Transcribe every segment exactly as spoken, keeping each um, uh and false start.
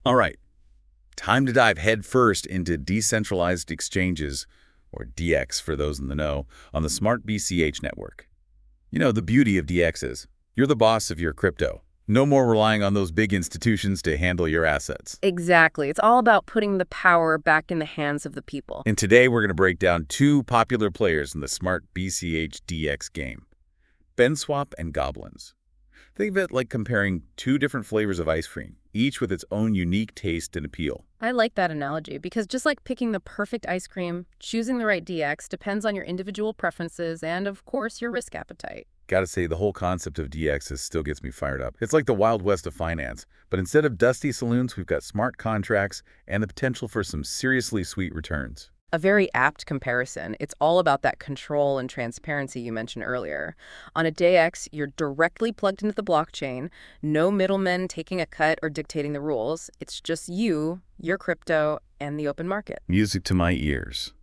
All right, time to dive headfirst into decentralized exchanges, or D X for those in the know, on the Smart B C H network. You know, the beauty of D X is you're the boss of your crypto. No more relying on those big institutions to handle your assets. Exactly. It's all about putting the power back in the hands of the people. And today we're going to break down two popular players in the Smart B C H D X game, BenSwap and Goblins. Think of it like comparing two different flavors of ice cream, each with its own unique taste and appeal. I like that analogy because just like picking the perfect ice cream, choosing the right D X depends on your individual preferences and, of course, your risk appetite. Gotta say, the whole concept of D Xs still gets me fired up. It's like the Wild West of finance, but instead of dusty saloons, we've got smart contracts and the potential for some seriously sweet returns. A very apt comparison. It's all about that control and transparency you mentioned earlier. On a D X, you're directly plugged into the blockchain, no middlemen taking a cut or dictating the rules. It's just you, your crypto, and the open market. Music to my ears.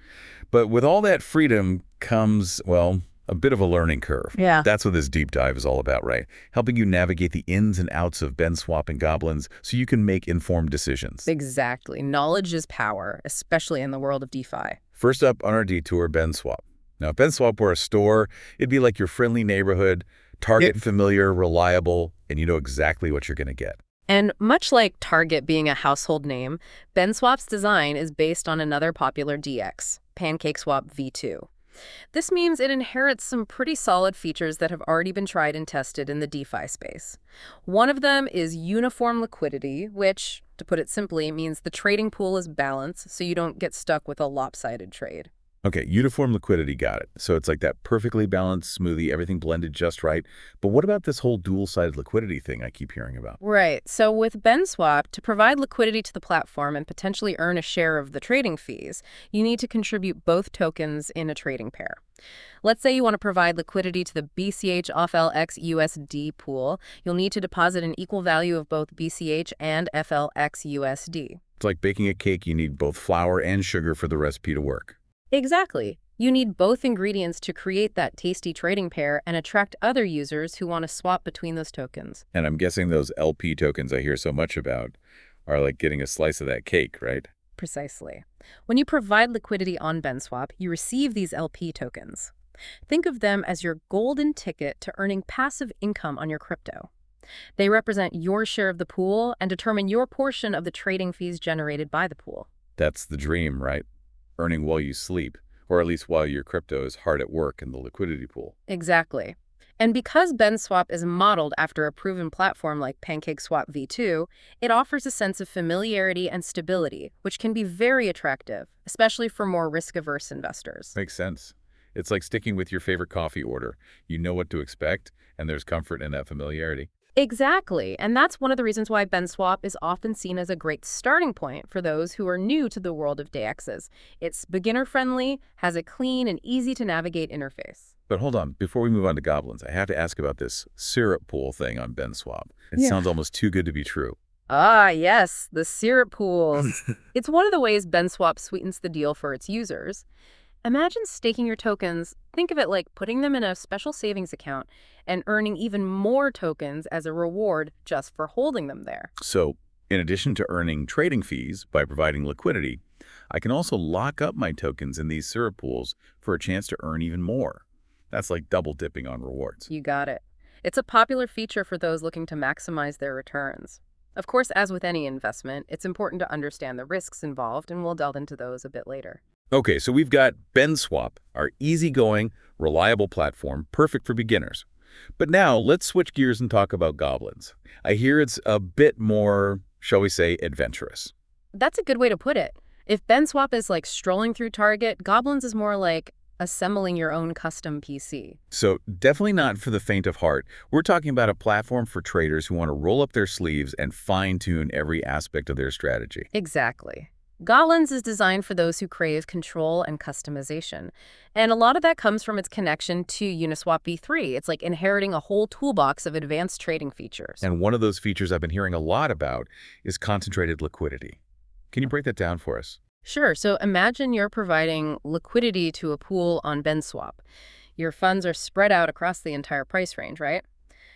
But with all that freedom comes, well, a bit of a learning curve. Yeah. That's what this deep dive is all about, right? Helping you navigate the ins and outs of BenSwap and Goblins so you can make informed decisions. Exactly. Knowledge is power, especially in the world of DeFi. First up on our detour, BenSwap. Now, if BenSwap were a store, it'd be like your friendly neighborhood, target familiar, reliable, and you know exactly what you're going to get. And much like Target being a household name, BenSwap's design is based on another popular D X, PancakeSwap V two. This means it inherits some pretty solid features that have already been tried and tested in the DeFi space. One of them is uniform liquidity, which, to put it simply, means the trading pool is balanced so you don't get stuck with a lopsided trade. Okay, uniform liquidity, got it. So it's like that perfectly balanced smoothie, everything blended just right. But what about this whole dual-sided liquidity thing I keep hearing about? Right. So with BenSwap, to provide liquidity to the platform and potentially earn a share of the trading fees, you need to contribute both tokens in a trading pair. Let's say you want to provide liquidity to the B C H F L X U S D pool. You'll need to deposit an equal value of both B C H and F L X U S D. It's like baking a cake. You need both flour and sugar for the recipe to work. Exactly. You need both ingredients to create that tasty trading pair and attract other users who want to swap between those tokens. And I'm guessing those L P tokens I hear so much about are like getting a slice of that cake, right? Precisely. When you provide liquidity on BenSwap, you receive these L P tokens. Think of them as your golden ticket to earning passive income on your crypto. They represent your share of the pool and determine your portion of the trading fees generated by the pool. That's the dream, right? Earning while you sleep, or at least while your crypto is hard at work in the liquidity pool. Exactly. And because BenSwap is modeled after a proven platform like PancakeSwap V two, it offers a sense of familiarity and stability, which can be very attractive, especially for more risk-averse investors. Makes sense. It's like sticking with your favorite coffee order. You know what to expect, and there's comfort in that familiarity. Exactly. And that's one of the reasons why BenSwap is often seen as a great starting point for those who are new to the world of D Xs. It's beginner-friendly, has a clean and easy-to-navigate interface. But hold on, before we move on to Goblins, I have to ask about this syrup pool thing on BenSwap. It Yeah. sounds almost too good to be true. Ah, yes, the syrup pools. It's one of the ways BenSwap sweetens the deal for its users. Imagine staking your tokens. Think of it like putting them in a special savings account and earning even more tokens as a reward just for holding them there. So, in addition to earning trading fees by providing liquidity, I can also lock up my tokens in these syrup pools for a chance to earn even more. That's like double dipping on rewards. You got it. It's a popular feature for those looking to maximize their returns. Of course, as with any investment, it's important to understand the risks involved, and we'll delve into those a bit later. Okay, so we've got BenSwap, our easygoing, reliable platform, perfect for beginners. But now let's switch gears and talk about Goblins. I hear it's a bit more, shall we say, adventurous. That's a good way to put it. If BenSwap is like strolling through Target, Goblins is more like assembling your own custom P C. So definitely not for the faint of heart. We're talking about a platform for traders who want to roll up their sleeves and fine-tune every aspect of their strategy. Exactly. Goblins is designed for those who crave control and customization. And a lot of that comes from its connection to Uniswap v three. It's like inheriting a whole toolbox of advanced trading features. And one of those features I've been hearing a lot about is concentrated liquidity. Can you break that down for us? Sure. So imagine you're providing liquidity to a pool on BenSwap. Your funds are spread out across the entire price range, right?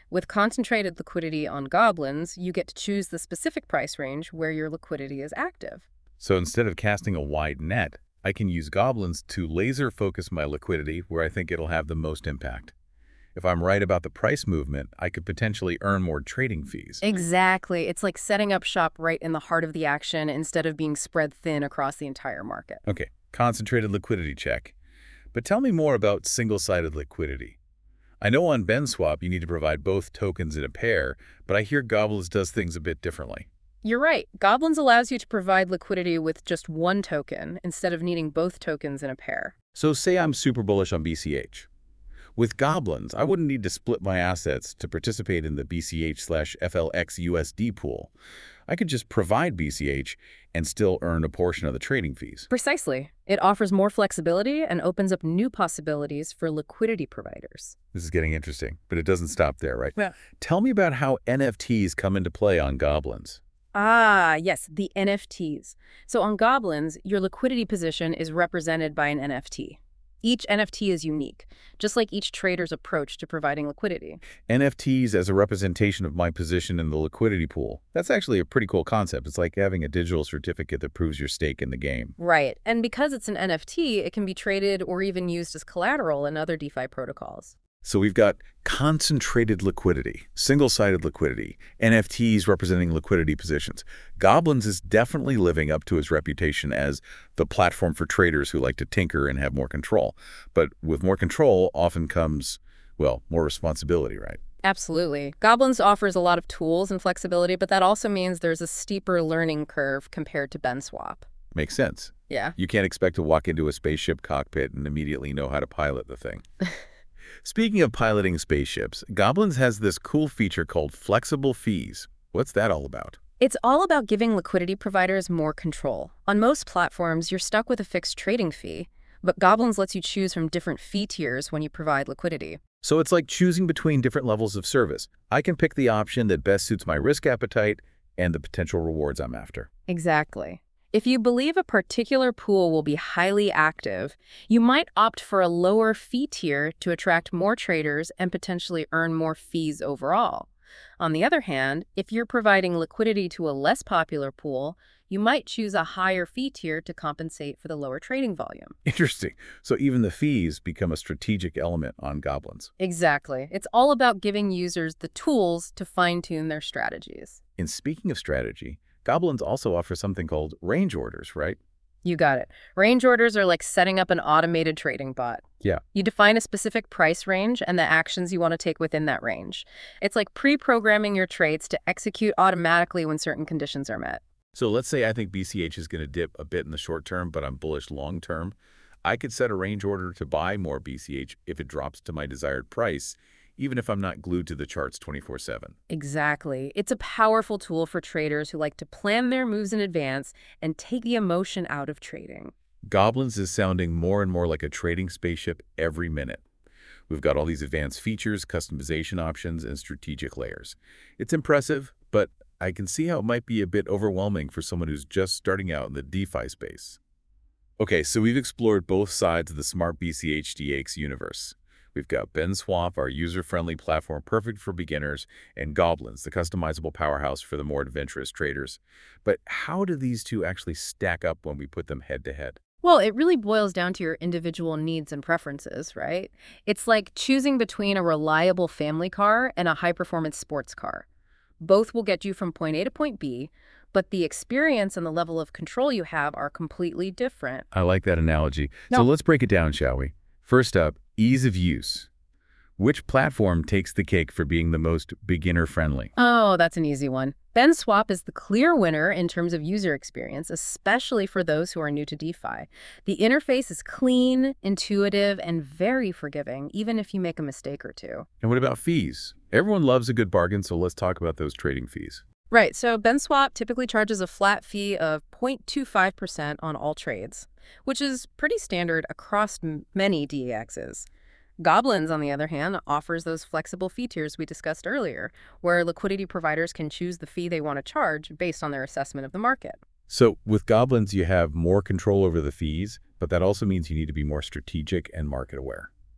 With concentrated liquidity on Goblins, you get to choose the specific price range where your liquidity is active. So instead of casting a wide net, I can use Goblins to laser focus my liquidity where I think it'll have the most impact. If I'm right about the price movement, I could potentially earn more trading fees. Exactly. It's like setting up shop right in the heart of the action instead of being spread thin across the entire market. Okay, concentrated liquidity check. But tell me more about single-sided liquidity. I know on BenSwap you need to provide both tokens in a pair, but I hear Goblins does things a bit differently. You're right. Goblins allows you to provide liquidity with just one token instead of needing both tokens in a pair. So say I'm super bullish on B C H. With Goblins, I wouldn't need to split my assets to participate in the B C H slash F L X U S D pool. I could just provide B C H and still earn a portion of the trading fees. Precisely. It offers more flexibility and opens up new possibilities for liquidity providers. This is getting interesting, but it doesn't stop there, right? Yeah. Tell me about how N F Ts come into play on Goblins. Ah, yes, the N F Ts. So on Goblins, your liquidity position is represented by an N F T. Each N F T is unique, just like each trader's approach to providing liquidity. N F Ts as a representation of my position in the liquidity pool. That's actually a pretty cool concept. It's like having a digital certificate that proves your stake in the game. Right, and because it's an N F T, it can be traded or even used as collateral in other DeFi protocols. So we've got concentrated liquidity, single-sided liquidity, N F Ts representing liquidity positions. Goblins is definitely living up to its reputation as the platform for traders who like to tinker and have more control. But with more control often comes, well, more responsibility, right? Absolutely. Goblins offers a lot of tools and flexibility, but that also means there's a steeper learning curve compared to BenSwap. Makes sense. Yeah. You can't expect to walk into a spaceship cockpit and immediately know how to pilot the thing. Speaking of piloting spaceships, Goblins has this cool feature called flexible fees. What's that all about? It's all about giving liquidity providers more control. On most platforms, you're stuck with a fixed trading fee, but Goblins lets you choose from different fee tiers when you provide liquidity. So it's like choosing between different levels of service. I can pick the option that best suits my risk appetite and the potential rewards I'm after. Exactly. If you believe a particular pool will be highly active, you might opt for a lower fee tier to attract more traders and potentially earn more fees overall. On the other hand, if you're providing liquidity to a less popular pool, you might choose a higher fee tier to compensate for the lower trading volume. Interesting. So even the fees become a strategic element on Goblins. Exactly. It's all about giving users the tools to fine-tune their strategies. And speaking of strategy, Goblins also offer something called range orders, right? You got it. Range orders are like setting up an automated trading bot. Yeah. You define a specific price range and the actions you want to take within that range. It's like pre-programming your trades to execute automatically when certain conditions are met. So let's say I think B C H is going to dip a bit in the short term, but I'm bullish long term. I could set a range order to buy more B C H if it drops to my desired price, even if I'm not glued to the charts twenty-four seven. Exactly. It's a powerful tool for traders who like to plan their moves in advance and take the emotion out of trading. Goblins is sounding more and more like a trading spaceship every minute. We've got all these advanced features, customization options, and strategic layers. It's impressive, but I can see how it might be a bit overwhelming for someone who's just starting out in the DeFi space. Okay, so we've explored both sides of the Smart B C H D X universe. We've got BenSwap, our user-friendly platform perfect for beginners, and Goblins, the customizable powerhouse for the more adventurous traders. But how do these two actually stack up when we put them head-to-head? Well, it really boils down to your individual needs and preferences, right? It's like choosing between a reliable family car and a high-performance sports car. Both will get you from point A to point B, but the experience and the level of control you have are completely different. I like that analogy. No. So let's break it down, shall we? First up, ease of use. Which platform takes the cake for being the most beginner-friendly? Oh, that's an easy one. BenSwap is the clear winner in terms of user experience, especially for those who are new to DeFi. The interface is clean, intuitive, and very forgiving, even if you make a mistake or two. And what about fees? Everyone loves a good bargain, so let's talk about those trading fees. Right, so BenSwap typically charges a flat fee of zero point two five percent on all trades, which is pretty standard across m many D E Xs. Goblins, on the other hand, offers those flexible fee tiers we discussed earlier, where liquidity providers can choose the fee they want to charge based on their assessment of the market. So with Goblins, you have more control over the fees, but that also means you need to be more strategic and market aware.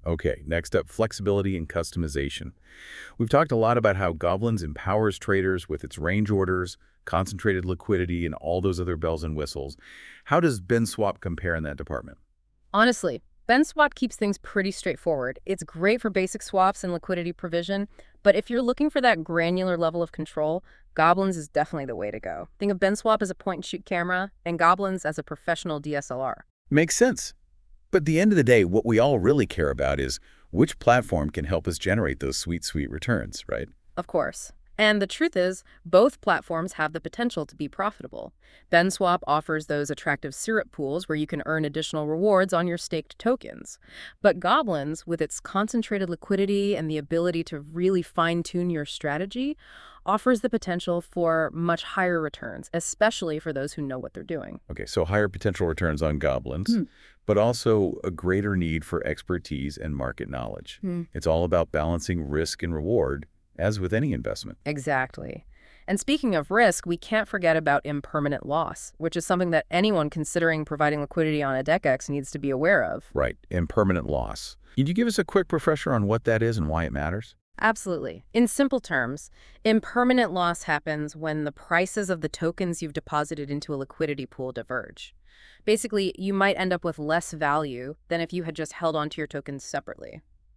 Okay, next up, flexibility and customization. We've talked a lot about how Goblins empowers traders with its range orders, concentrated liquidity, and all those other bells and whistles. How does BenSwap compare in that department? Honestly, BenSwap keeps things pretty straightforward. It's great for basic swaps and liquidity provision, but if you're looking for that granular level of control, Goblins is definitely the way to go. Think of BenSwap as a point-and-shoot camera and Goblins as a professional D S L R. Makes sense. But at the end of the day, what we all really care about is which platform can help us generate those sweet, sweet returns, right? Of course. And the truth is, both platforms have the potential to be profitable. BenSwap offers those attractive syrup pools where you can earn additional rewards on your staked tokens. But Goblins, with its concentrated liquidity and the ability to really fine-tune your strategy, offers the potential for much higher returns, especially for those who know what they're doing. Okay, so higher potential returns on Goblins, Hmm. but also a greater need for expertise and market knowledge. Hmm. It's all about balancing risk and reward, as with any investment. Exactly. And speaking of risk, we can't forget about impermanent loss, which is something that anyone considering providing liquidity on a DECX needs to be aware of. Right, impermanent loss. Could you give us a quick refresher on what that is and why it matters? Absolutely. In simple terms, impermanent loss happens when the prices of the tokens you've deposited into a liquidity pool diverge. Basically, you might end up with less value than if you had just held onto your tokens separately.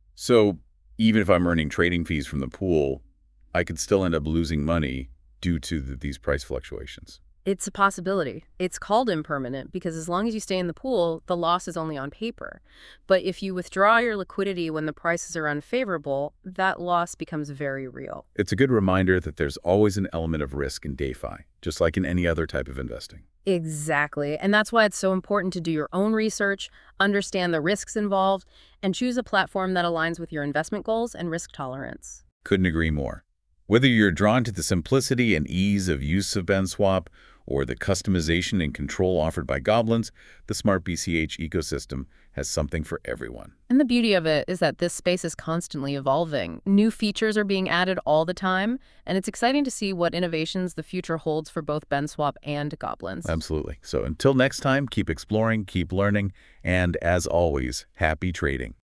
So even if I'm earning trading fees from the pool, I could still end up losing money due to the, these price fluctuations. It's a possibility. It's called impermanent because as long as you stay in the pool, the loss is only on paper. But if you withdraw your liquidity when the prices are unfavorable, that loss becomes very real. It's a good reminder that there's always an element of risk in DeFi, just like in any other type of investing. Exactly. And that's why it's so important to do your own research, understand the risks involved, and choose a platform that aligns with your investment goals and risk tolerance. Couldn't agree more. Whether you're drawn to the simplicity and ease of use of BenSwap or the customization and control offered by Goblins, the Smart B C H ecosystem has something for everyone. And the beauty of it is that this space is constantly evolving. New features are being added all the time, and it's exciting to see what innovations the future holds for both BenSwap and Goblins. Absolutely. So until next time, keep exploring, keep learning, and as always, happy trading.